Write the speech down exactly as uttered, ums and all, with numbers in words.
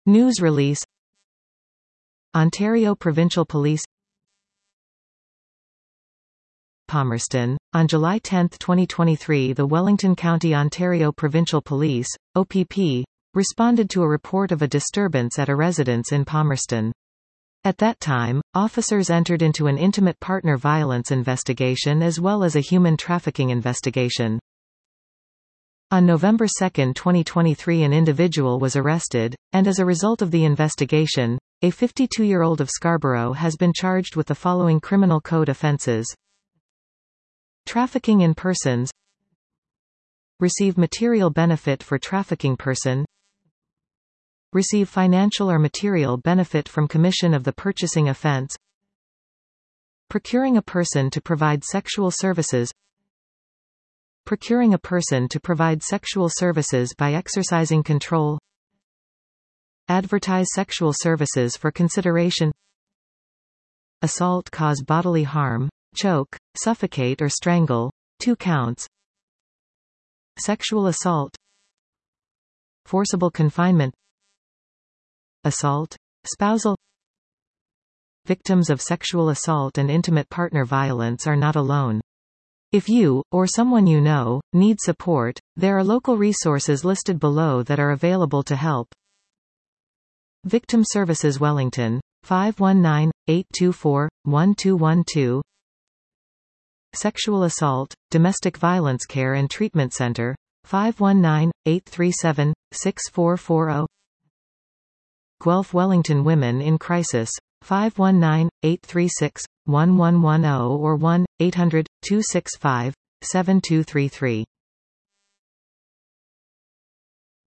News release. Ontario Provincial Police. Palmerston. On July tenth twenty twenty-three, the Wellington County Ontario Provincial Police, O P P, responded to a report of a disturbance at a residence in Palmerston. At that time, officers entered into an intimate partner violence investigation as well as a human trafficking investigation. On November second twenty twenty-three, an individual was arrested, and as a result of the investigation, a fifty-two-year-old of Scarborough has been charged with the following criminal code offences: trafficking in persons, receive material benefit for trafficking person, receive financial or material benefit from commission of the purchasing offense, procuring a person to provide sexual services, procuring a person to provide sexual services by exercising control, advertise sexual services for consideration, assault cause bodily harm, choke, suffocate or strangle, two counts, sexual assault, forcible confinement, assault, spousal. Victims of sexual assault and intimate partner violence are not alone. If you, or someone you know, need support, there are local resources listed below that are available to help. Victim Services Wellington, five one nine, eight two four, one two one two. Sexual Assault, Domestic Violence Care and Treatment Center, five one nine, eight three seven, six four four zero. Guelph Wellington Women in Crisis, five one nine, eight three six, one one one zero or one eight hundred, two six five, seven two three three.